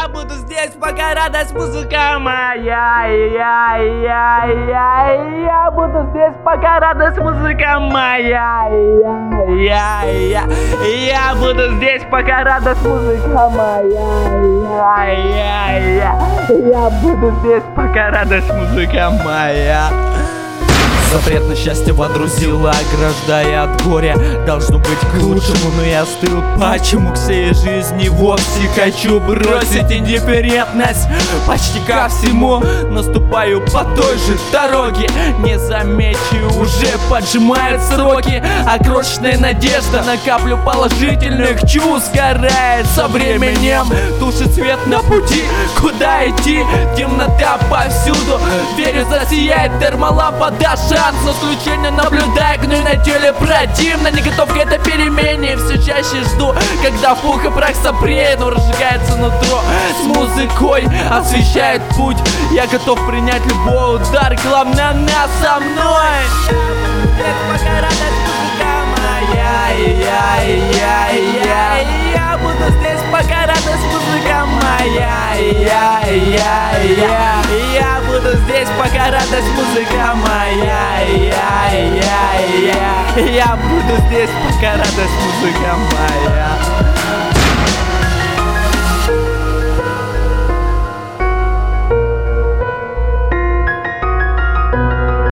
Я буду здесь, пока радость музыка моя. Я буду здесь, пока радость музыка моя. Я буду здесь, пока радость музыка моя. Я буду здесь, пока радость музыка моя. Запрет на счастье водрузила, ограждая от горя. Должно быть к лучшему, но я остыл. Почему к всей жизни вовсе хочу бросить индифферентность? Почти ко всему наступаю по той же дороге. Не замечу, уже поджимают сроки. А крошечная надежда на каплю положительных чувств сгорает со временем. Тушит свет на пути, куда идти? Темнота повсюду, верю, засияет термолампа, да шанс. Но исключение наблюдаю, гной на теле противно. Не готов к этой перемене, все чаще жду, когда пух и прах сопреет, но разжигается нутро с музыкой, освещает путь. Я готов принять любой удар, главное она со мной. Пока радость музыка моя. Я буду здесь, пока радость музыка моя. Я буду здесь, пока радость музыка моя. Я буду здесь, пока радость музыка моя.